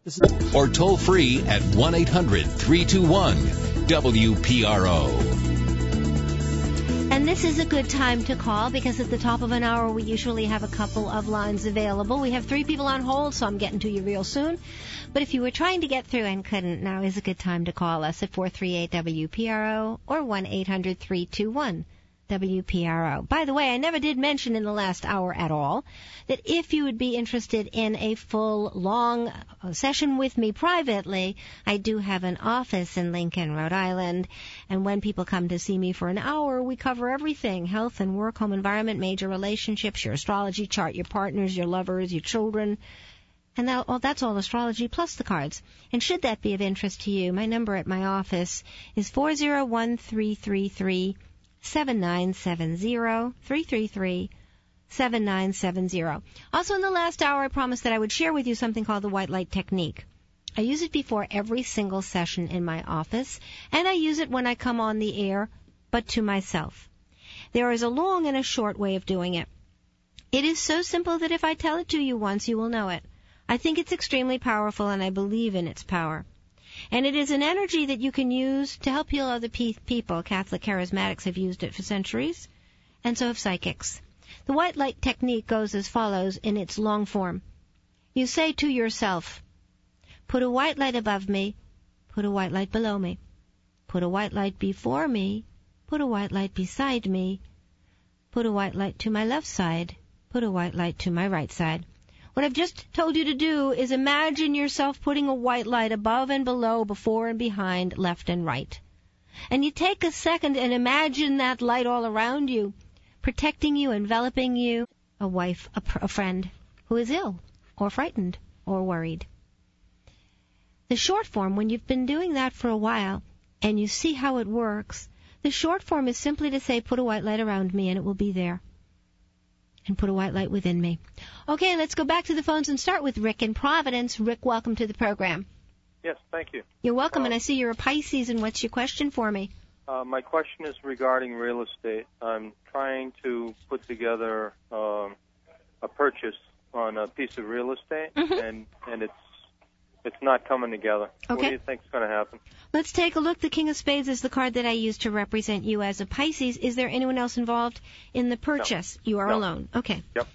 Or toll free at 1-800-321-WPRO. And this is a good time to call because at the top of an hour we usually have a couple of lines available. We have 3 people on hold, so I'm getting to you real soon. But if you were trying to get through and couldn't, now is a good time to call us at 438-WPRO or 1-800-321-WPRO. By the way, I never did mention in the last hour at all that if you would be interested in a full, long session with me privately, I do have an office in Lincoln, Rhode Island, and when people come to see me for an hour, we cover everything: health and work, home environment, major relationships, your astrology chart, your partners, your lovers, your children, and that's all astrology plus the cards. And should that be of interest to you, my number at my office is 401-333-7970, 333-7970. Also in the last hour, I promised that I would share with you something called the white light technique. I use it before every single session in my office, and I use it when I come on the air, but to myself. There is a long and a short way of doing it. It is so simple that if I tell it to you once, you will know it. I think it's extremely powerful, and I believe in its power. And it is an energy that you can use to help heal other people. Catholic charismatics have used it for centuries, and so have psychics. The white light technique goes as follows in its long form. You say to yourself, put a white light above me, put a white light below me, put a white light before me, put a white light beside me, put a white light to my left side, put a white light to my right side. What I've just told you to do is imagine yourself putting a white light above and below, before and behind, left and right. And you take a second and imagine that light all around you, protecting you, enveloping you, a wife, a friend who is ill or frightened or worried. The short form, when you've been doing that for a while and you see how it works, the short form is simply to say, put a white light around me and it will be there. And put a white light within me. Okay, let's go back to the phones and start with Rick in Providence. Rick, welcome to the program. Yes, thank you. You're welcome, and I see you're a Pisces, and what's your question for me? My question is regarding real estate. I'm trying to put together a purchase on a piece of real estate, and it's not coming together. Okay. What do you think is going to happen? Let's take a look. The King of Spades is the card that I use to represent you as a Pisces. Is there anyone else involved in the purchase? No. You are No. alone. Okay. Yep.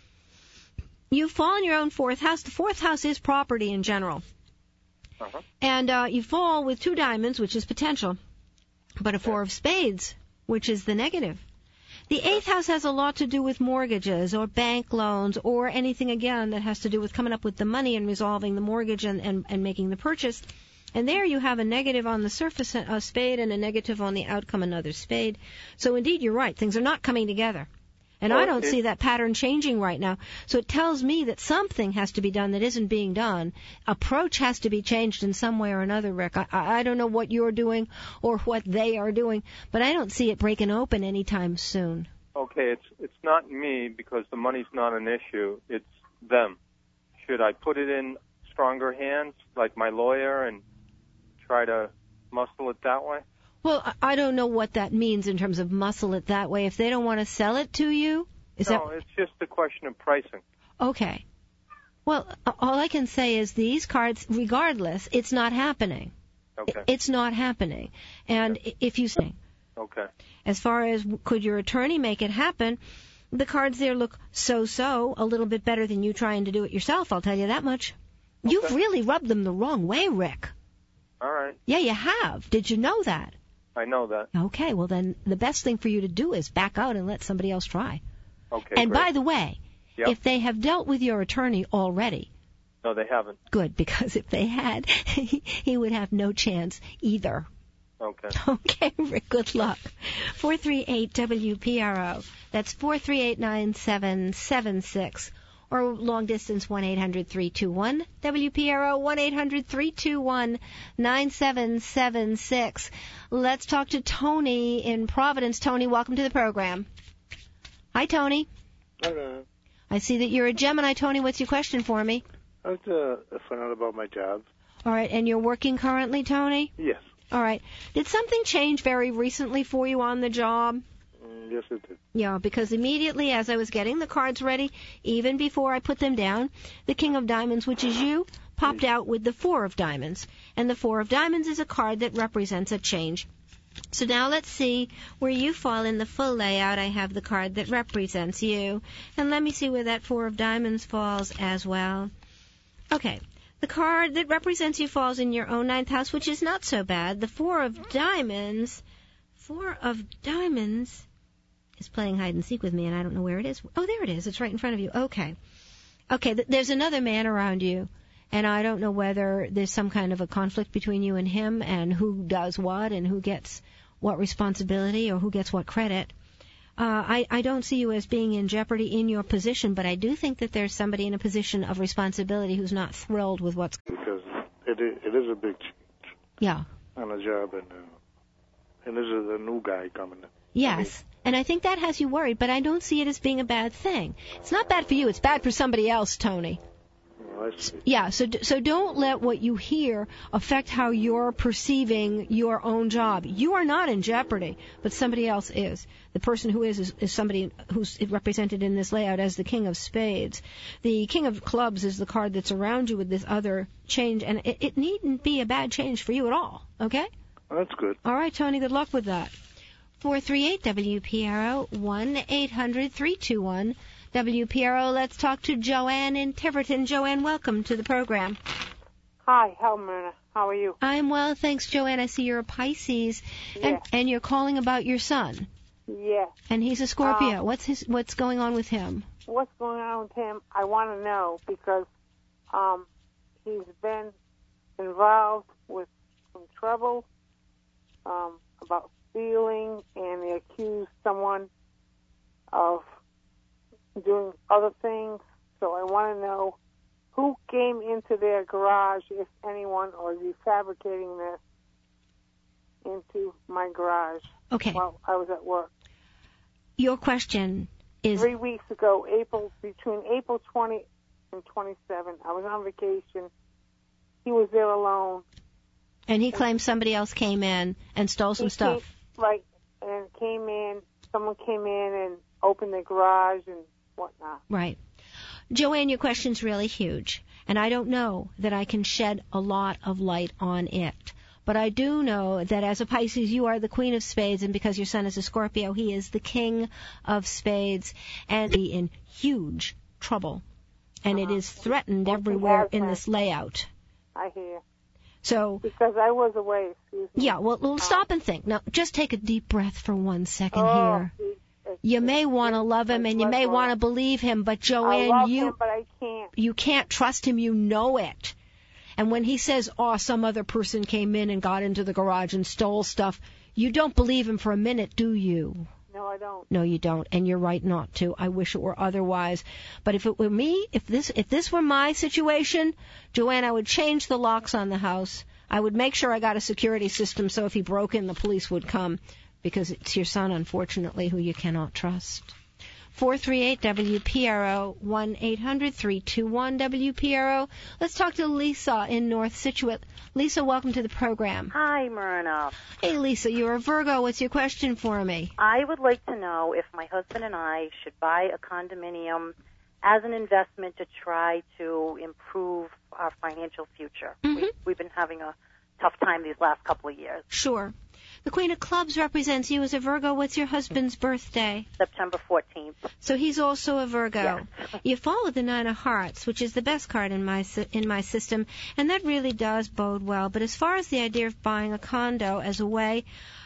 You fall in your own fourth house. The fourth house is property in general. Uh-huh. And you fall with 2 diamonds, which is potential, but a 4 of spades, which is the negative. The 8th house has a lot to do with mortgages or bank loans or anything, again, that has to do with coming up with the money and resolving the mortgage and making the purchase. And there you have a negative on the surface, a spade, and a negative on the outcome, another spade. So, indeed, you're right. Things are not coming together. And I don't see that pattern changing right now. So it tells me that something has to be done that isn't being done. Approach has to be changed in some way or another, Rick. I don't know what you're doing or what they are doing, but I don't see it breaking open anytime soon. Okay, it's not me because the money's not an issue. It's them. Should I put it in stronger hands, like my lawyer, and try to muscle it that way? Well, I don't know what that means in terms of muscle it that way. If they don't want to sell it to you, it's just a question of pricing. Okay. Well, all I can say is these cards, regardless, it's not happening. Okay. It's not happening. And if you say, okay. As far as could your attorney make it happen, the cards there look so-so, a little bit better than you trying to do it yourself, I'll tell you that much. Okay. You've really rubbed them the wrong way, Rick. All right. Yeah, you have. Did you know that? I know that. Okay, well then the best thing for you to do is back out and let somebody else try. Okay, and great. by the way, if they have dealt with your attorney already... No, they haven't. Good, because if they had, he would have no chance either. Okay. Okay, Rick, good luck. 438-WPRO. That's 438-9776. Or long distance 1-800-321-WPRO, 1-800-321-9776. Let's talk to Tony in Providence. Tony, welcome to the program. Hi, Tony. Hello. I see that you're a Gemini. Tony, what's your question for me? I was to find out about my job. All right, and you're working currently, Tony? Yes. All right. Did something change very recently for you on the job? Yes, it did. Yeah, because immediately as I was getting the cards ready, even before I put them down, the King of Diamonds, which is you, popped out with the Four of Diamonds. And the Four of Diamonds is a card that represents a change. So now let's see where you fall in the full layout. I have the card that represents you. And let me see where that Four of Diamonds falls as well. Okay. The card that represents you falls in your own ninth house, which is not so bad. The Four of Diamonds is playing hide and seek with me, and I don't know where it is. Oh, there it is. It's right in front of you. Okay. There's another man around you, and I don't know whether there's some kind of a conflict between you and him, and who does what, and who gets what responsibility, or who gets what credit. I don't see you as being in jeopardy in your position, but I do think that there's somebody in a position of responsibility who's not thrilled with what's... Because it is a big change. Yeah. On a job, and this is a new guy coming in. Yes, and I think that has you worried, but I don't see it as being a bad thing. It's not bad for you. It's bad for somebody else, Tony. Oh, I see. Yeah, so don't let what you hear affect how you're perceiving your own job. You are not in jeopardy, but somebody else is. The person who is somebody who's represented in this layout as the King of Spades. The King of Clubs is the card that's around you with this other change, and it needn't be a bad change for you at all, okay? That's good. All right, Tony, good luck with that. 438-WPRO, 1-800-321-WPRO. Let's talk to Joanne in Tiverton. Joanne, welcome to the program. Hi, Myrna. How are you? I'm well, thanks, Joanne. I see you're a Pisces, and you're calling about your son. Yes. And he's a Scorpio. What's going on with him? What's going on with him? I want to know because he's been involved with some trouble about stealing, and they accuse someone of doing other things. So I want to know who came into their garage, if anyone, or is he fabricating this into my garage while I was at work. Your question is... 3 weeks ago, between April 20 and 27, I was on vacation. He was there alone. And he claims somebody else came in and stole some stuff. Right, and someone came in and opened the garage and whatnot. Right. Joanne, your question's really huge, and I don't know that I can shed a lot of light on it. But I do know that as a Pisces, you are the Queen of Spades, and because your son is a Scorpio, he is the King of Spades, and be in huge trouble. And it is threatened everywhere in this layout. I hear. So, because I was away, excuse me. Yeah, well, stop and think. Now, just take a deep breath for 1 second here. You may want to love him and you may want to believe him, but Joanne, I love him, but I can't. You can't trust him. You know it. And when he says, some other person came in and got into the garage and stole stuff, you don't believe him for a minute, do you? No, I don't. No, you don't, and you're right not to. I wish it were otherwise. But if it were me, if this were my situation, Joanne, I would change the locks on the house. I would make sure I got a security system so if he broke in, the police would come, because it's your son, unfortunately, who you cannot trust. 438-WPRO, 1-800-321-WPRO. Let's talk to Lisa in North Scituate. Lisa, welcome to the program. Hi, Myrna. Hey, Lisa, you're a Virgo. What's your question for me? I would like to know if my husband and I should buy a condominium as an investment to try to improve our financial future. Mm-hmm. We've been having a tough time these last couple of years. Sure. The Queen of Clubs represents you as a Virgo. What's your husband's birthday? September 14th. So he's also a Virgo. Yes. You follow the Nine of Hearts, which is the best card in my system, and that really does bode well. But as far as the idea of buying a condo as a way,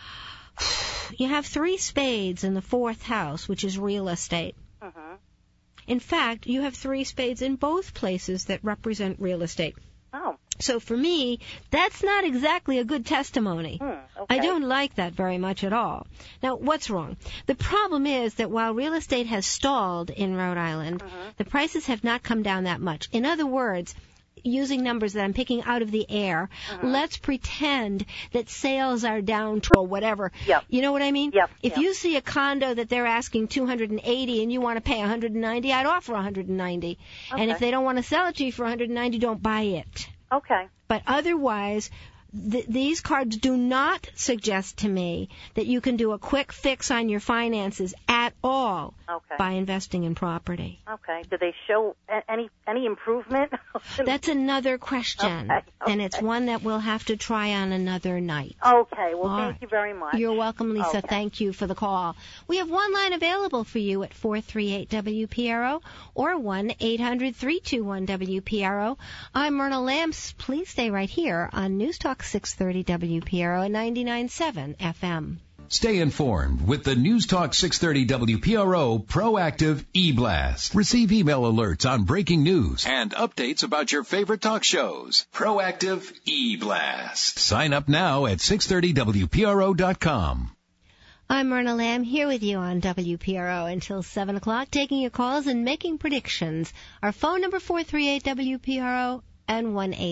you have 3 spades in the 4th house, which is real estate. Mm-hmm. In fact, you have 3 spades in both places that represent real estate. Oh. So for me, that's not exactly a good testimony. Okay. I don't like that very much at all. Now, what's wrong? The problem is that while real estate has stalled in Rhode Island, the prices have not come down that much. In other words, using numbers that I'm picking out of the air, let's pretend that sales are down to or whatever. Yep. You know what I mean? Yep. If you see a condo that they're asking $280 and you want to pay $190, I'd offer $190. Okay. And if they don't want to sell it to you for $190, don't buy it. Okay. But otherwise, these cards do not suggest to me that you can do a quick fix on your finances at all by investing in property. Okay. Do they show any improvement? That's another question, and it's one that we'll have to try on another night. Okay. Well, thank you very much. You're welcome, Lisa. Okay. Thank you for the call. We have one line available for you at 438-WPRO or 1-800-321-WPRO. I'm Myrna Lamps. Please stay right here on News Talk 630 WPRO and 99.7 FM. Stay informed with the News Talk 630 WPRO Proactive E-Blast. Receive email alerts on breaking news and updates about your favorite talk shows. Proactive E-Blast. Sign up now at 630WPRO.com. I'm Myrna Lamb here with you on WPRO until 7 o'clock, taking your calls and making predictions. Our phone number 438-WPRO and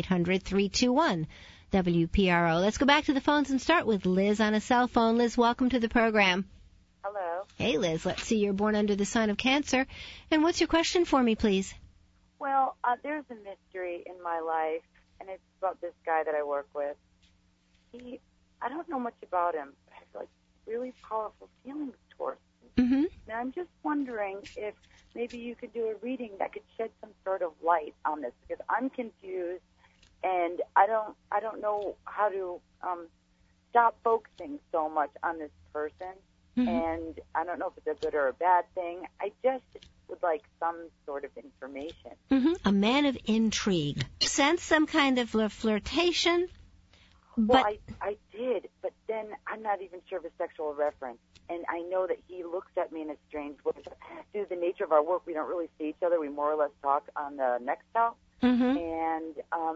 1-800-321-WPRO. Let's go back to the phones and start with Liz on a cell phone. Liz, welcome to the program. Hello. Hey, Liz. Let's see. You're born under the sign of Cancer. And what's your question for me, please? Well, there's a mystery in my life, and it's about this guy that I work with. I don't know much about him, but I have, like, really powerful feelings towards him. Mm-hmm. And I'm just wondering if maybe you could do a reading that could shed some sort of light on this, because I'm confused. And I don't know how to stop focusing so much on this person. Mm-hmm. And I don't know if it's a good or a bad thing. I just would like some sort of information. Mm-hmm. A man of intrigue. Sense some kind of flirtation? Well, I did, but then I'm not even sure of a sexual reference. And I know that he looks at me in a strange way. Due to the nature of our work, we don't really see each other. We more or less talk on the Nextel. Mm-hmm. And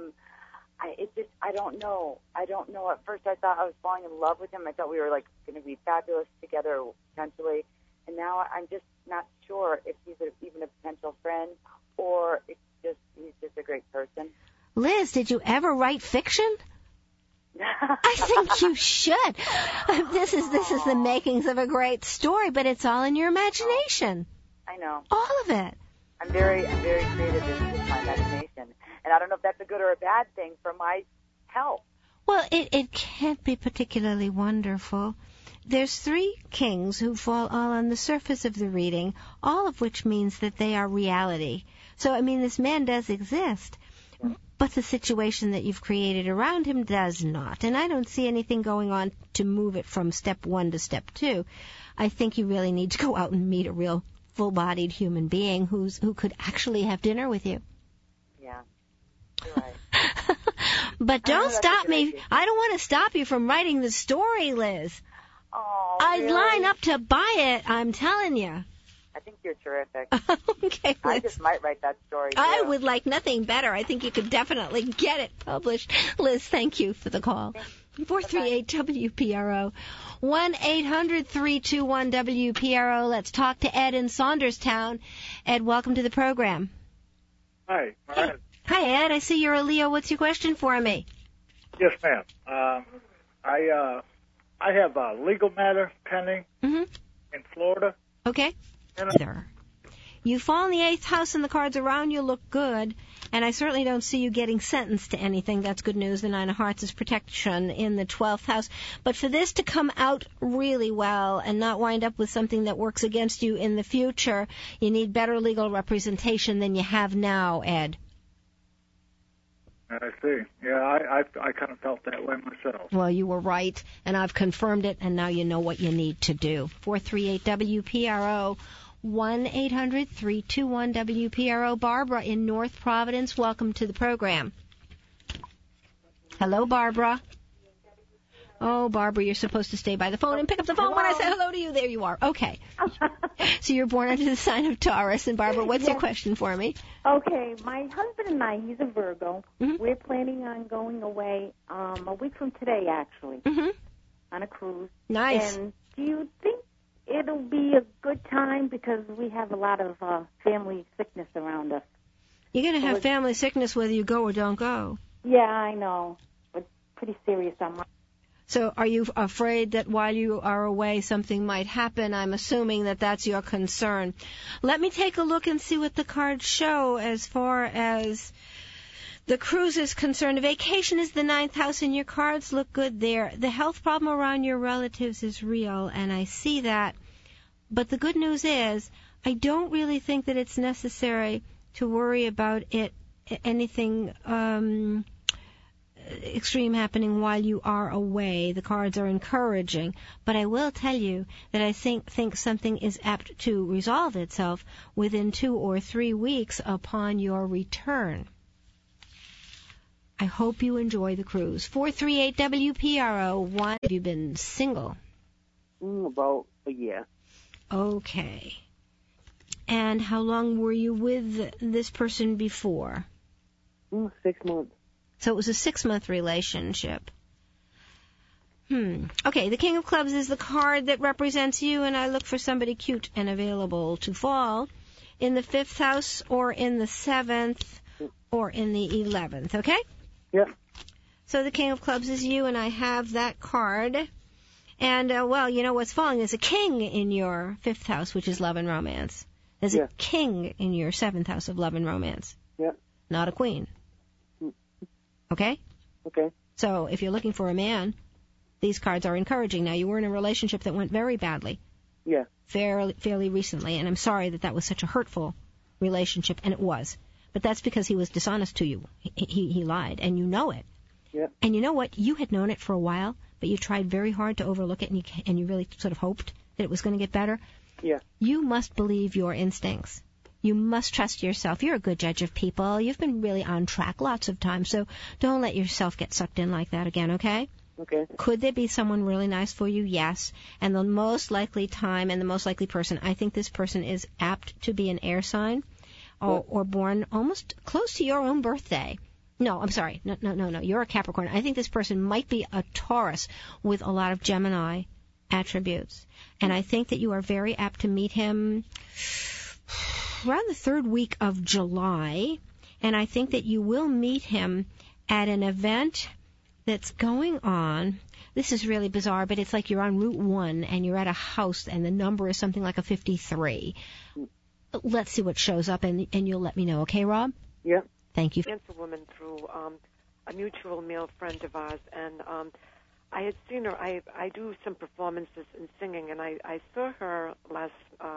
I don't know. At first, I thought I was falling in love with him. I thought we were like going to be fabulous together potentially. And now I'm just not sure if he's even a potential friend or if he's just a great person. Liz, did you ever write fiction? I think you should. This is the makings of a great story, but it's all in your imagination. I know. All of it. I'm very creative with my imagination. And I don't know if that's a good or a bad thing for my health. Well, it can't be particularly wonderful. There's 3 kings who fall all on the surface of the reading, all of which means that they are reality. So, I mean, this man does exist, but the situation that you've created around him does not. And I don't see anything going on to move it from step 1 to step 2. I think you really need to go out and meet a real full-bodied human being who could actually have dinner with you. Yeah, you're right. But don't stop me. I don't want to stop you from writing the story, Liz. Oh, I'd really? line up to buy it, I'm telling you. I think you're terrific. Okay, Liz. I just might write that story, too. I would like nothing better. I think you could definitely get it published. Liz, thank you for the call. 438-WPRO. 1-800-321-WPRO. Let's talk to Ed in Saunderstown. Ed, welcome to the program. Hi. Hey. Hi, Ed. I see you're a Leo. What's your question for me? Yes, ma'am. I have a legal matter pending in Florida. Okay. You fall in the 8th house and the cards around you look good, and I certainly don't see you getting sentenced to anything. That's good news. The 9 of Hearts is protection in the 12th house. But for this to come out really well and not wind up with something that works against you in the future, you need better legal representation than you have now, Ed. I see. Yeah, I kind of felt that way myself. Well, you were right, and I've confirmed it, and now you know what you need to do. 438-WPRO, 1-800-321-WPRO. Barbara in North Providence, welcome to the program. Hello, Barbara. Oh, Barbara, you're supposed to stay by the phone and pick up the phone when I say hello to you. There you are. Okay. So you're born under the sign of Taurus. And, Barbara, what's your question for me? Okay. My husband and I, he's a Virgo. Mm-hmm. We're planning on going away a week from today, actually, on a cruise. Nice. And do you think it'll be a good time? Because we have a lot of family sickness around us. You're going to have family sickness whether you go or don't go. Yeah, I know. It's pretty serious on my... So are you afraid that while you are away something might happen? I'm assuming that that's your concern. Let me take a look and see what the cards show as far as The cruise is concerned. Vacation is the 9th house, and your cards look good there. The health problem around your relatives is real, and I see that. But the good news is, I don't really think that it's necessary to worry about anything extreme happening while you are away. The cards are encouraging. But I will tell you that I think something is apt to resolve itself within 2 or 3 weeks upon your return. I hope you enjoy the cruise. 438-WPRO-1. Have you been single? About a year. Okay. And how long were you with this person before? 6 months. So it was a 6-month relationship. Okay, the King of Clubs is the card that represents you, and I look for somebody cute and available to fall in the 5th house or in the 7th or in the 11th, okay? Yeah. So the King of Clubs is you, and I have that card. And, well, you know what's falling? There's a king in your 5th house, which is love and romance. There's a king in your 7th house of love and romance. Yeah. Not a queen. Okay? Okay. So if you're looking for a man, these cards are encouraging. Now, you were in a relationship that went very badly. Yeah. Fairly recently, and I'm sorry that was such a hurtful relationship, and it was. But that's because he was dishonest to you. He lied, and you know it. Yeah. And you know what? You had known it for a while, but you tried very hard to overlook it, and you really sort of hoped that it was going to get better. Yeah. You must believe your instincts. You must trust yourself. You're a good judge of people. You've been really on track lots of times, so don't let yourself get sucked in like that again, okay? Okay. Could there be someone really nice for you? Yes. And the most likely time and the most likely person, I think this person is apt to be an air sign or born almost close to your own birthday. No, I'm sorry. No. You're a Capricorn. I think this person might be a Taurus with a lot of Gemini attributes. And I think that you are very apt to meet him around the 3rd week of July. And I think that you will meet him at an event that's going on. This is really bizarre, but it's like you're on Route 1 and you're at a house and the number is something like a 53. Let's see what shows up, and you'll let me know, okay, Rob? Yeah. Thank you. I danced a woman through a mutual male friend of ours, and I had seen her. I do some performances in singing, and I saw her last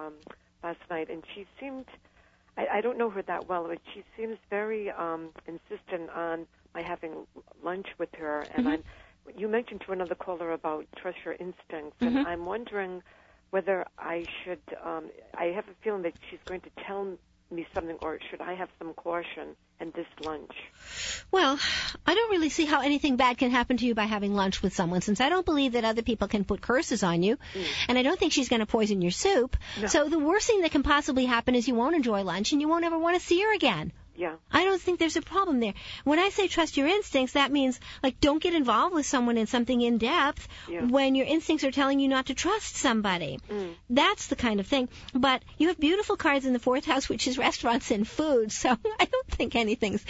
night, and she seemed, I don't know her that well, but she seems very insistent on my having lunch with her. And you mentioned to another caller about trust your instincts, and I'm wondering whether I should, I have a feeling that she's going to tell me something, or should I have some caution in this lunch? Well, I don't really see how anything bad can happen to you by having lunch with someone, since I don't believe that other people can put curses on you, and I don't think she's going to poison your soup. No. So the worst thing that can possibly happen is you won't enjoy lunch and you won't ever want to see her again. Yeah. I don't think there's a problem there. When I say trust your instincts, that means, like, don't get involved with someone in something in depth when your instincts are telling you not to trust somebody. That's the kind of thing. But you have beautiful cards in the 4th house, which is restaurants and food, so I don't think anything's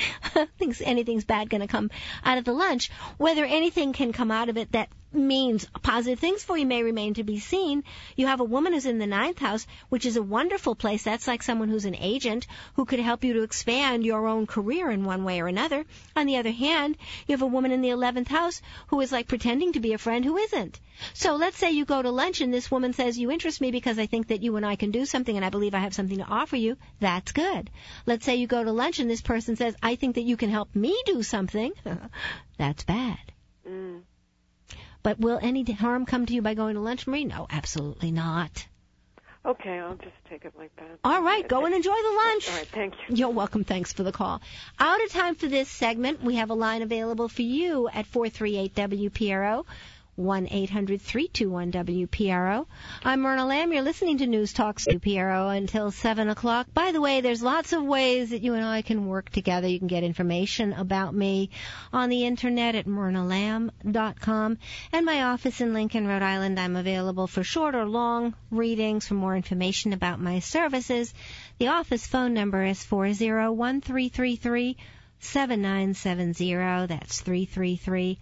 bad going to come out of the lunch. Whether anything can come out of it that means positive things for you may remain to be seen. You have a woman who's in the 9th house, which is a wonderful place. That's like someone who's an agent who could help you to expand your own career in one way or another. On the other hand, you have a woman in the 11th house who is like pretending to be a friend who isn't. So let's say you go to lunch and this woman says, you interest me because I think that you and I can do something and I believe I have something to offer you. That's good. Let's say you go to lunch and this person says, I think that you can help me do something. That's bad. But will any harm come to you by going to lunch, Marie? No, absolutely not. Okay, I'll just take it like that. All right, go and enjoy the lunch. All right, thank you. You're welcome. Thanks for the call. Out of time for this segment. We have a line available for you at 438-WPRO. 1-800-321-WPRO. I'm Myrna Lamb. You're listening to News Talk WPRO until 7 o'clock. By the way, there's lots of ways that you and I can work together. You can get information about me on the Internet at myrnalamb.com. And my office in Lincoln, Rhode Island, I'm available for short or long readings. For more information about my services, the office phone number is 401-333-7970. That's 333-7970.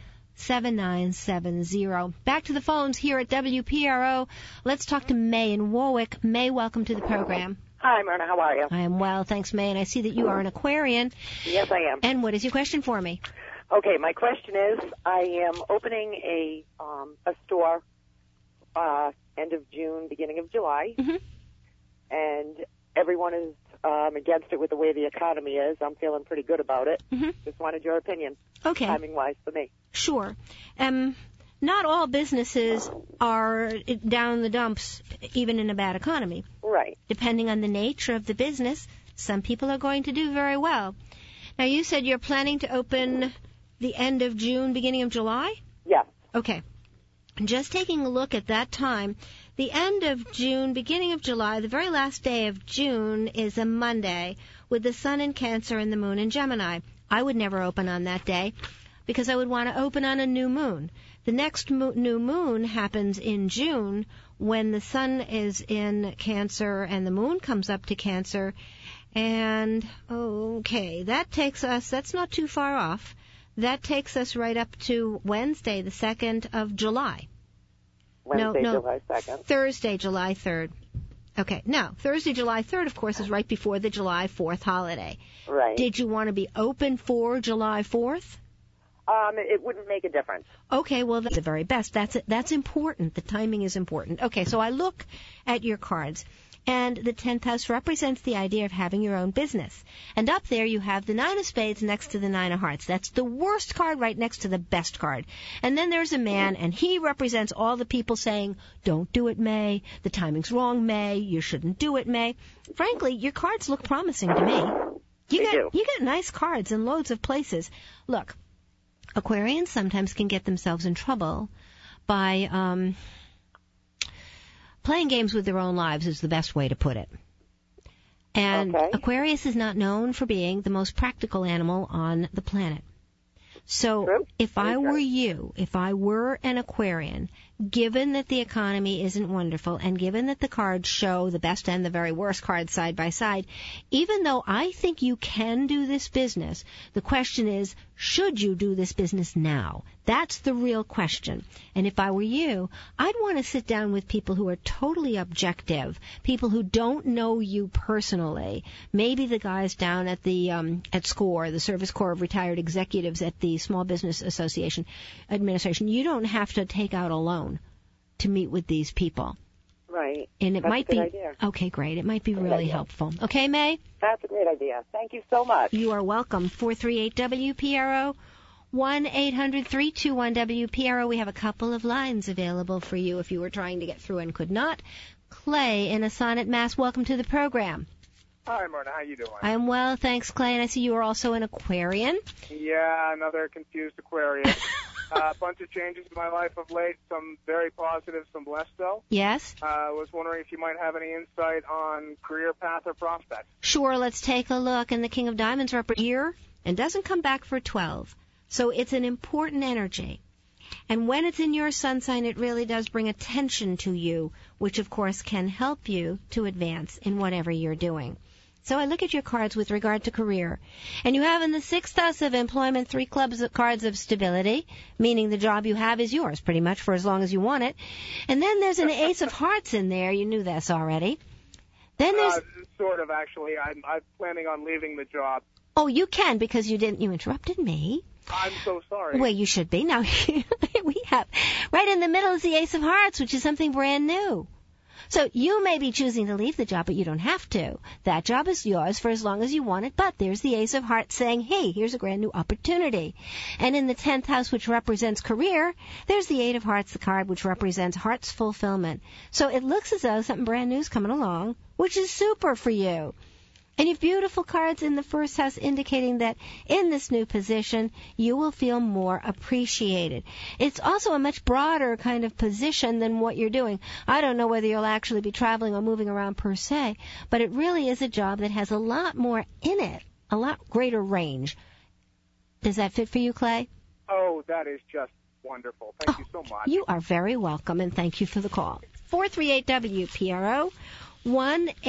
Back to the phones here at WPRO. Let's talk to May in Warwick. May, welcome to the program. Hi, Myrna. How are you? I am well, thanks, May, and I see that you are an Aquarian. Yes, I am. And what is your question for me? Okay, my question is, I am opening a store end of June, beginning of July, and everyone is against it with the way the economy is. I'm feeling pretty good about it. Just wanted your opinion. Okay. Timing-wise for me. Sure. Not all businesses are down the dumps, even in a bad economy. Right. Depending on the nature of the business, some people are going to do very well. Now, you said you're planning to open the end of June, beginning of July? Yes. Okay. Just taking a look at that time, the end of June, beginning of July, the very last day of June is a Monday with the sun in Cancer and the moon in Gemini. I would never open on that day because I would want to open on a new moon. The next new moon happens in June when the sun is in Cancer and the moon comes up to Cancer. And, okay, that takes us, that's not too far off. That takes us right up to Wednesday, the 2nd of July. Wednesday, July 2nd. Thursday, July 3rd. Okay, now, Thursday, July 3rd, of course, is right before the July 4th holiday. Right. Did you want to be open for July 4th? It wouldn't make a difference. Okay, well, that's the very best. That's important. The timing is important. Okay, so I look at your cards, and the 10th house represents the idea of having your own business. And up there you have the 9 of spades next to the 9 of hearts. That's the worst card right next to the best card. And then there's a man, and he represents all the people saying, don't do it, May. The timing's wrong, May. You shouldn't do it, May. Frankly, your cards look promising to me. You get nice cards in loads of places. Look, Aquarians sometimes can get themselves in trouble by playing games with their own lives is the best way to put it. And Aquarius is not known for being the most practical animal on the planet. So if I were you, if I were an Aquarian, given that the economy isn't wonderful and given that the cards show the best and the very worst cards side by side, even though I think you can do this business, the question is, should you do this business now? That's the real question. And if I were you, I'd want to sit down with people who are totally objective, people who don't know you personally. Maybe the guys down at the at SCORE, the Service Corps of Retired Executives at the Small Business Association Administration. You don't have to take out a loan to meet with these people. Right. And it That's might a good be idea. Okay, great. It might be really helpful. Okay, May? That's a great idea. Thank you so much. You are welcome. 438-WPRO, 1-800-321-WPRO. We have a couple of lines available for you if you were trying to get through and could not. Clay in a Sonnet, Mass. Welcome to the program. Hi, Myrna. How you doing? I am well, thanks, Clay. And I see you are also an Aquarian. Yeah, another confused Aquarian. A bunch of changes in my life of late, some very positive, some less so. Yes? I was wondering if you might have any insight on career path or prospects. Sure, let's take a look. And the King of Diamonds represents a year and doesn't come back for 12. So it's an important energy. And when it's in your sun sign, it really does bring attention to you, which, of course, can help you to advance in whatever you're doing. So I look at your cards with regard to career. And you have in the 6th house of employment 3 cards of stability, meaning the job you have is yours pretty much for as long as you want it. And then there's an Ace of Hearts in there. You knew this already. Then there's... Sort of, actually. I'm planning on leaving the job. Oh, you can because you interrupted me. I'm so sorry. Well, you should be. Now, we have... Right in the middle is the Ace of Hearts, which is something brand new. So you may be choosing to leave the job, but you don't have to. That job is yours for as long as you want it, but there's the Ace of Hearts saying, hey, here's a brand new opportunity. And in the 10th house, which represents career, there's the 8 of Hearts, the card which represents heart's fulfillment. So it looks as though something brand new is coming along, which is super for you. And you have beautiful cards in the 1st house indicating that in this new position, you will feel more appreciated. It's also a much broader kind of position than what you're doing. I don't know whether you'll actually be traveling or moving around per se, but it really is a job that has a lot more in it, a lot greater range. Does that fit for you, Clay? Oh, that is just wonderful. Thank you so much. You are very welcome, and thank you for the call. 438-WPRO.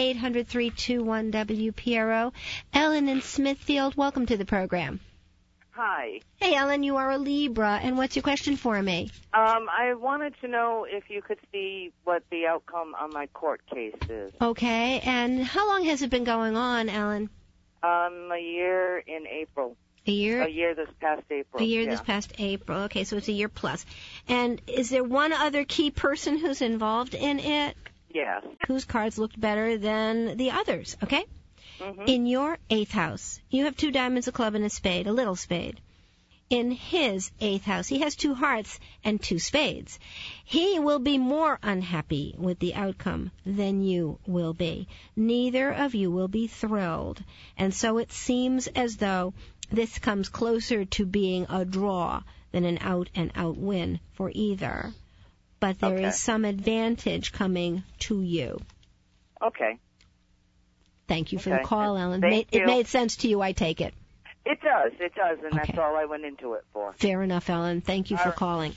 1-800-321-WPRO. Ellen in Smithfield, welcome to the program. Hi. Hey, Ellen, you are a Libra, and what's your question for me? I wanted to know if you could see what the outcome on my court case is. Okay, and how long has it been going on, Ellen? A year in April. A year? A year this past April. A year this past April. Okay, so it's a year plus. And is there one other key person who's involved in it? Yes. Whose cards looked better than the others, okay? Mm-hmm. In your 8th house, you have 2 diamonds, a club, and a spade, a little spade. In his 8th house, he has 2 hearts and 2 spades. He will be more unhappy with the outcome than you will be. Neither of you will be thrilled. And so it seems as though this comes closer to being a draw than an out-and-out win for either. But there is some advantage coming to you. Okay. Thank you for the call, Ellen. Thank you. It made sense to you, I take it. It does, and that's all I went into it for. Fair enough, Ellen. Thank you for calling.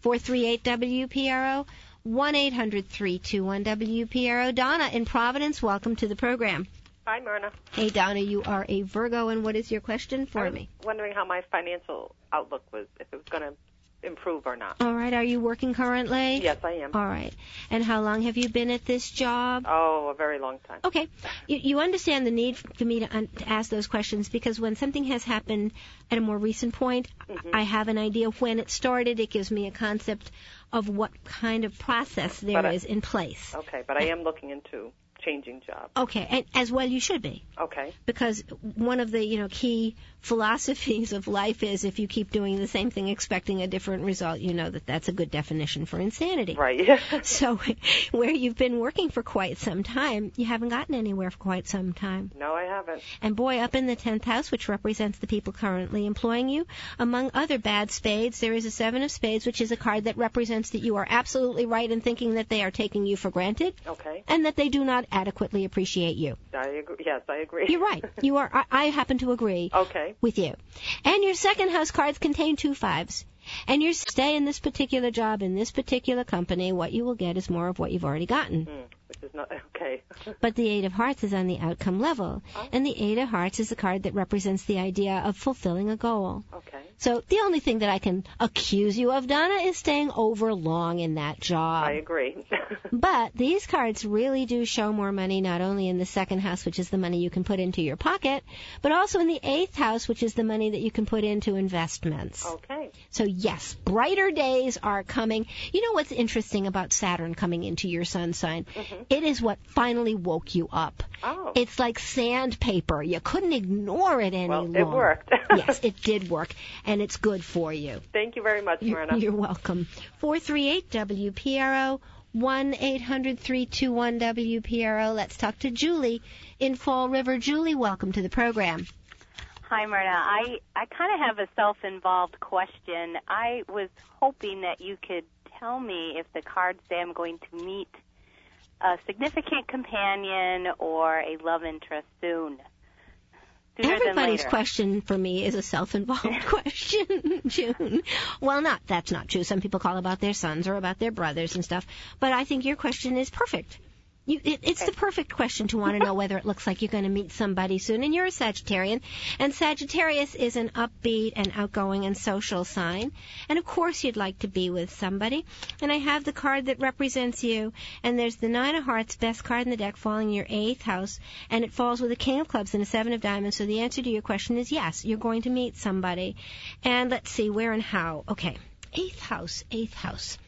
438-WPRO, 1-800-321-WPRO. Donna in Providence, welcome to the program. Hi, Myrna. Hey, Donna, you are a Virgo, and what is your question for me? Wondering how my financial outlook was, if it was going to improve or not. All right, are you working currently? Yes, I am. All right. And how long have you been at this job? Oh, a very long time. Okay. You understand the need for me to ask those questions because when something has happened at a more recent point, I have an idea of when it started. It gives me a concept of what kind of process there is in place. Okay, but I am looking into changing job. Okay, and as well you should be. Okay. Because one of the, key philosophies of life is if you keep doing the same thing expecting a different result, you know that's a good definition for insanity. Right. So where you've been working for quite some time, you haven't gotten anywhere for quite some time. No, I haven't. And boy, up in the 10th house, which represents the people currently employing you, among other bad spades, there is a 7 of spades, which is a card that represents that you are absolutely right in thinking that they are taking you for granted. Okay. And that they do not adequately appreciate you. I agree. Yes, I agree. You're right. You are. I happen to agree. Okay. With you. And your 2nd house cards contain 2 5s. And you stay in this particular job, in this particular company, what you will get is more of what you've already gotten. Which is not okay. But the 8 of Hearts is on the outcome level. And the 8 of Hearts is a card that represents the idea of fulfilling a goal. Okay. So the only thing that I can accuse you of, Donna, is staying over long in that job. I agree. But these cards really do show more money, not only in the 2nd house, which is the money you can put into your pocket, but also in the 8th house, which is the money that you can put into investments. Okay. So yes, brighter days are coming. You know what's interesting about Saturn coming into your sun sign? It is what finally woke you up. Oh. It's like sandpaper. You couldn't ignore it any longer. It worked. Yes, it did work, and it's good for you. Thank you very much, Myrna. You're welcome. 438-WPRO, 1-800-321-WPRO. Let's talk to Julie in Fall River. Julie, welcome to the program. Hi, Myrna. I kind of have a self-involved question. I was hoping that you could tell me if the cards say I'm going to meet a significant companion or a love interest soon. Everybody's question for me is a self-involved question, June. Well, that's not true. Some people call about their sons or about their brothers and stuff. But I think your question is perfect. It's the perfect question to want to know whether it looks like you're going to meet somebody soon. And you're a Sagittarian. And Sagittarius is an upbeat and outgoing and social sign. And, of course, you'd like to be with somebody. And I have the card that represents you. And there's the 9 of Hearts, best card in the deck, falling in your 8th house. And it falls with a King of Clubs and a 7 of Diamonds. So the answer to your question is yes, you're going to meet somebody. And let's see, where and how. Okay, 8th house. 8th house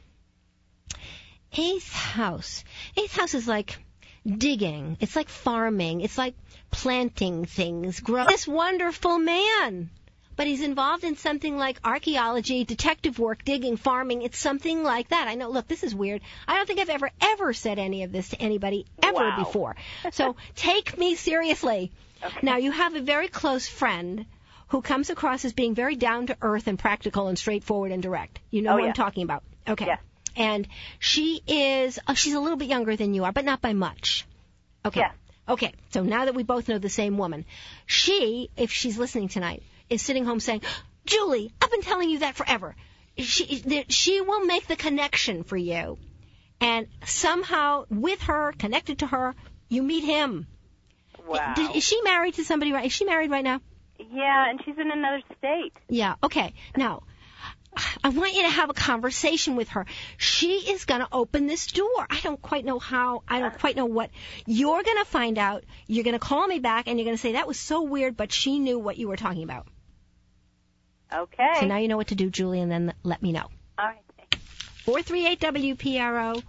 is like digging. It's like farming. It's like planting things. Grow this wonderful man. But he's involved in something like archaeology, detective work, digging, farming. It's something like that. I know, look, this is weird. I don't think I've ever said any of this to anybody ever before. So take me seriously. Okay. Now, you have a very close friend who comes across as being very down to earth and practical and straightforward and direct. You know what I'm talking about. Okay. Yeah. And she's a little bit younger than you are, but not by much. Okay. Yeah. Okay. So now that we both know the same woman, she, if she's listening tonight, is sitting home saying, Julie, I've been telling you that forever. She will make the connection for you. And somehow, with her, connected to her, you meet him. Wow. Is she married to somebody? Is she married right now? Yeah, and she's in another state. Yeah, okay. Now, I want you to have a conversation with her. She is going to open this door. I don't quite know how. I don't quite know what. You're going to find out. You're going to call me back, and you're going to say, that was so weird, but she knew what you were talking about. Okay. So now you know what to do, Julie, and then let me know. All right. 438-WPRO,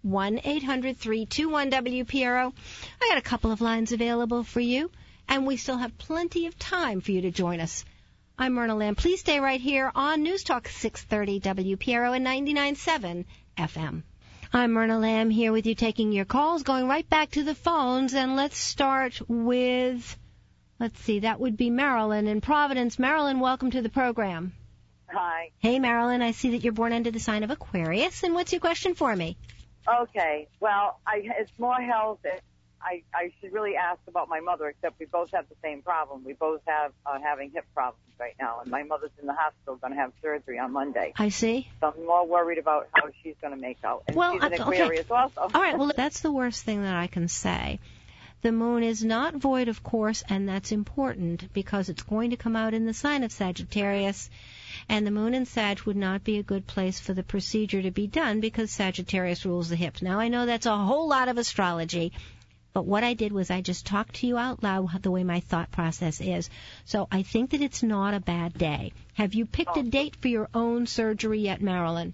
1-800-321-WPRO. I got a couple of lines available for you, and we still have plenty of time for you to join us. I'm Myrna Lamb. Please stay right here on News Talk 630 WPRO and 99.7 FM. I'm Myrna Lamb here with you taking your calls, going right back to the phones, and let's start with, that would be Marilyn in Providence. Marilyn, welcome to the program. Hi. Hey, Marilyn, I see that you're born under the sign of Aquarius, and what's your question for me? Okay, well, it's more health. I should really ask about my mother, except we both have the same problem. We both have having hip problems right now, and my mother's in the hospital going to have surgery on Monday. I see. So I'm more worried about how she's going to make out. And she's an Aquarius also. All right, well, that's the worst thing that I can say. The moon is not void, of course, and that's important because it's going to come out in the sign of Sagittarius. And the moon in Sag would not be a good place for the procedure to be done because Sagittarius rules the hips. Now, I know that's a whole lot of astrology, but what I did was I just talked to you out loud the way my thought process is. So I think that it's not a bad day. Have you picked a date for your own surgery yet, Marilyn?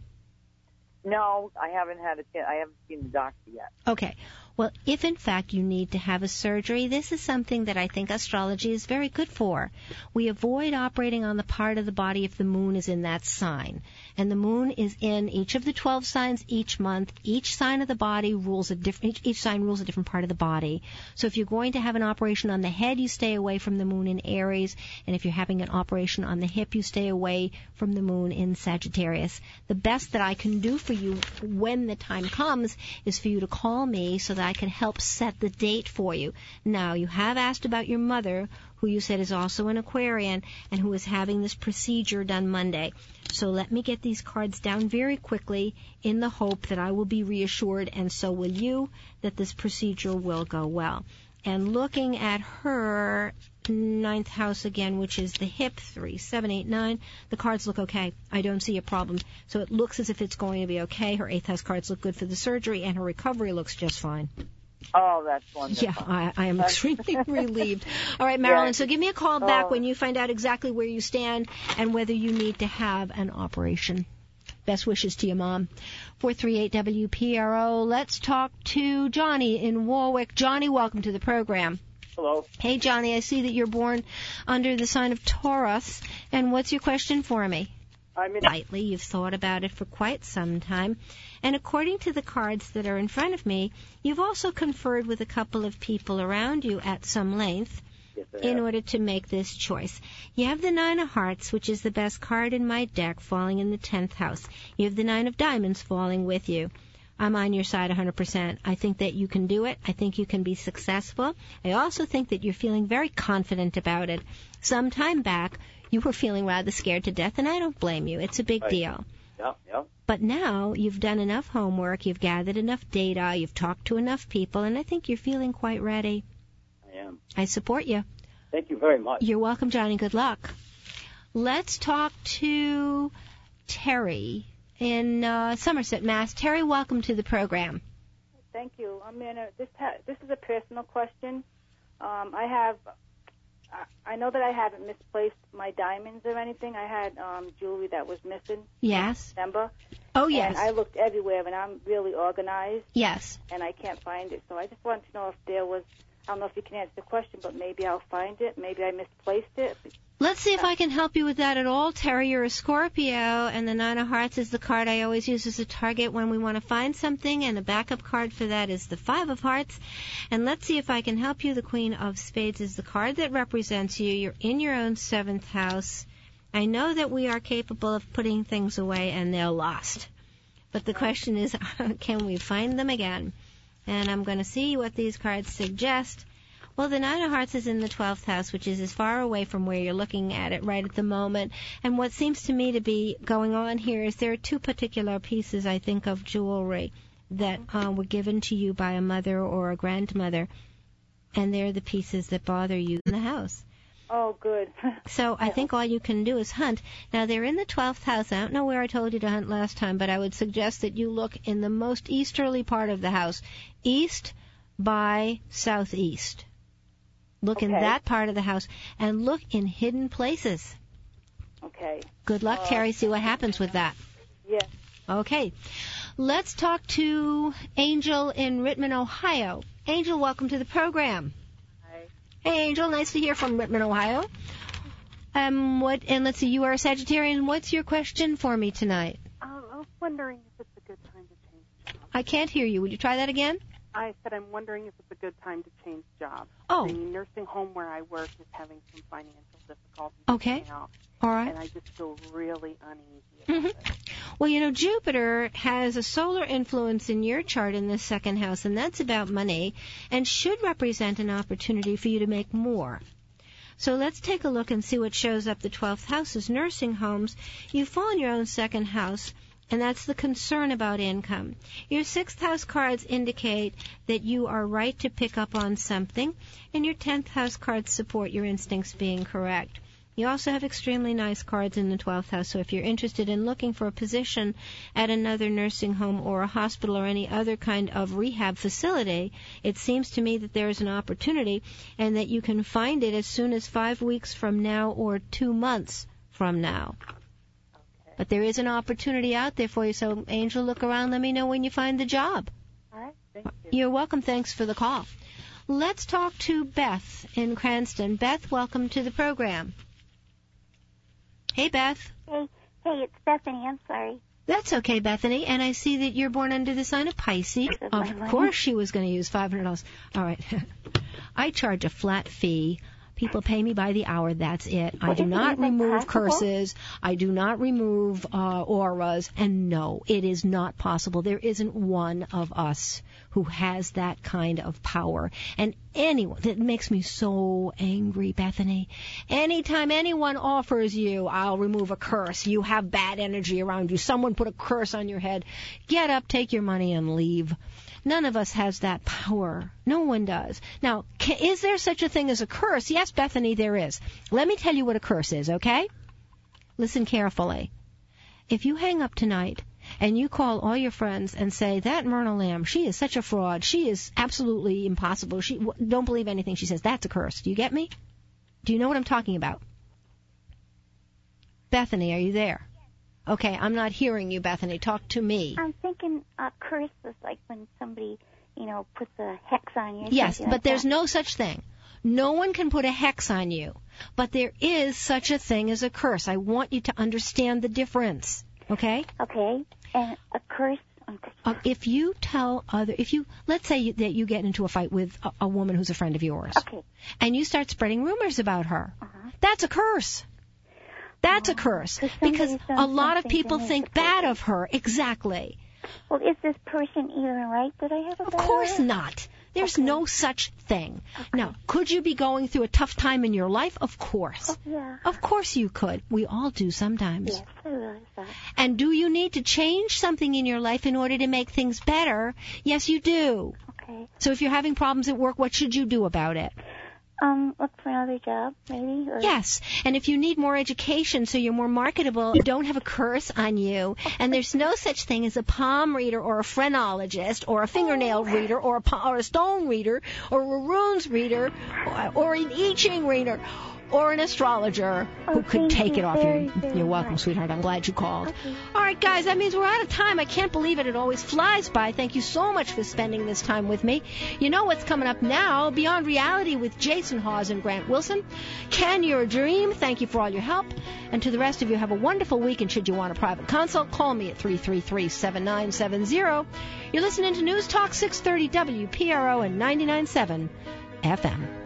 No, I haven't had a chance. I haven't seen the doctor yet. Okay. Well, if in fact you need to have a surgery, this is something that I think astrology is very good for. We avoid operating on the part of the body if the moon is in that sign. And the moon is in each of the 12 signs each month. Each sign of the body rules each sign rules a different part of the body. So if you're going to have an operation on the head, you stay away from the moon in Aries. And if you're having an operation on the hip, you stay away from the moon in Sagittarius. The best that I can do for you when the time comes is for you to call me so that I can help set the date for you. Now, you have asked about your mother, who you said is also an Aquarian, and who is having this procedure done Monday. So let me get these cards down very quickly in the hope that I will be reassured, and so will you, that this procedure will go well. And looking at her ninth house again, which is the hip, 3, 7, 8, 9, the cards look okay. I don't see a problem. So it looks as if it's going to be okay. Her eighth house cards look good for the surgery, and her recovery looks just fine. Oh, that's wonderful. Yeah, I am extremely relieved. All right, Marilyn, so give me a call back when you find out exactly where you stand and whether you need to have an operation. Best wishes to your mom. 438-WPRO. Let's talk to Johnny in Warwick. Johnny, welcome to the program. Hello. Hey, Johnny, I see that you're born under the sign of Taurus. And what's your question for me? Lightly, you've thought about it for quite some time. And according to the cards that are in front of me, you've also conferred with a couple of people around you at some length. Yes, in order to make this choice. You have the 9 of Hearts, which is the best card in my deck, falling in the 10th house. You have the 9 of Diamonds falling with you. I'm on your side 100%. I think that you can do it. I think you can be successful. I also think that you're feeling very confident about it. Some time back, you were feeling rather scared to death, and I don't blame you. It's a big deal. Yeah. But now you've done enough homework, you've gathered enough data, you've talked to enough people, and I think you're feeling quite ready. I am. I support you. Thank you very much. You're welcome, Johnny. Good luck. Let's talk to Terry in Somerset, Mass. Terry, welcome to the program. Thank you. This is a personal question. I know that I haven't misplaced my diamonds or anything. I had jewelry that was missing. Yes. In December. Oh, yes. And I looked everywhere, and I'm really organized. Yes. And I can't find it. So I just wanted to know if there was, I don't know if you can answer the question, but maybe I'll find it. Maybe I misplaced it. Let's see if I can help you with that at all. Terry, you're a Scorpio, and the 9 of Hearts is the card I always use as a target when we want to find something, and a backup card for that is the 5 of Hearts. And let's see if I can help you. The Queen of Spades is the card that represents you. You're in your own 7th house. I know that we are capable of putting things away, and they're lost. But the question is, can we find them again? And I'm going to see what these cards suggest. Well, the 9 of Hearts is in the 12th house, which is as far away from where you're looking at it right at the moment. And what seems to me to be going on here is there are 2 particular pieces, I think, of jewelry that were given to you by a mother or a grandmother. And they're the pieces that bother you in the house. Oh, good. So I think all you can do is hunt. Now, they're in the 12th house. I don't know where I told you to hunt last time, but I would suggest that you look in the most easterly part of the house, east by southeast. Look in that part of the house, and look in hidden places. Okay. Good luck, Terry. See what happens with that. Yes. Okay. Let's talk to Angel in Rittman, Ohio. Angel, welcome to the program. Hey, Angel, nice to hear from Rittman, Ohio. And let's see, you are a Sagittarian. What's your question for me tonight? I was wondering if it's a good time to change jobs. I can't hear you. Would you try that again? I said I'm wondering if it's a good time to change jobs. Oh. The nursing home where I work is having some financial difficulties. Okay. All right. And I just feel really uneasy about it. Well, Jupiter has a solar influence in your chart in the second house, and that's about money, and should represent an opportunity for you to make more. So let's take a look and see what shows up. The 12th house is nursing homes. You fall in your own second house, and that's the concern about income. Your 6th house cards indicate that you are right to pick up on something, and your 10th house cards support your instincts being correct. You also have extremely nice cards in the 12th house, so if you're interested in looking for a position at another nursing home or a hospital or any other kind of rehab facility, it seems to me that there is an opportunity and that you can find it as soon as 5 weeks from now or 2 months from now. Okay. But there is an opportunity out there for you, so Angel, look around. Let me know when you find the job. All right, thank you. You're welcome. Thanks for the call. Let's talk to Beth in Cranston. Beth, welcome to the program. Hey, Beth. Hey, it's Bethany. I'm sorry. That's okay, Bethany. And I see that you're born under the sign of Pisces. Of course she was going to use $500. All right. I charge a flat fee. People pay me by the hour. That's it. I do not remove curses. I do not remove auras. And no, it is not possible. There isn't one of us who has that kind of power. And anyone, that makes me so angry, Bethany. Anytime anyone offers you, I'll remove a curse, you have bad energy around you, someone put a curse on your head, get up, take your money, and leave. None of us has that power. No one does. Now, is there such a thing as a curse? Yes, Bethany, there is. Let me tell you what a curse is, okay? Listen carefully. If you hang up tonight and you call all your friends and say, that Myrna Lamb, she is such a fraud. She is absolutely impossible. She don't believe anything she says. That's a curse. Do you get me? Do you know what I'm talking about? Bethany, are you there? Okay, I'm not hearing you, Bethany. Talk to me. I'm thinking a curse is like when somebody, puts a hex on you. Yes, but there's no such thing. No one can put a hex on you. But there is such a thing as a curse. I want you to understand the difference. Okay? Okay. And a curse. If you let's say that you get into a fight with a woman who's a friend of yours. Okay. And you start spreading rumors about her. That's a curse. That's a curse. Because a lot of people think bad of her. Exactly. Well, is this person even right that I have a bad Of course not. There's no such thing. Now, could you be going through a tough time in your life? Of course. Oh, yeah. Of course you could. We all do sometimes. Yes, I realize that. And do you need to change something in your life in order to make things better? Yes, you do. Okay. So if you're having problems at work, what should you do about it? Look for another job, maybe? Or... Yes, and if you need more education so you're more marketable, you don't have a curse on you, and there's no such thing as a palm reader or a phrenologist or a fingernail reader or a stone reader or a runes reader or an I Ching reader or an astrologer who could take it off you. You're welcome, sweetheart. I'm glad you called. Okay. All right, guys, that means we're out of time. I can't believe it. It always flies by. Thank you so much for spending this time with me. You know what's coming up now? Beyond Reality with Jason Hawes and Grant Wilson. Can Your Dream? Thank you for all your help. And to the rest of you, have a wonderful week. And should you want a private consult, call me at 333-7970. You're listening to News Talk 630 WPRO and 99.7 FM.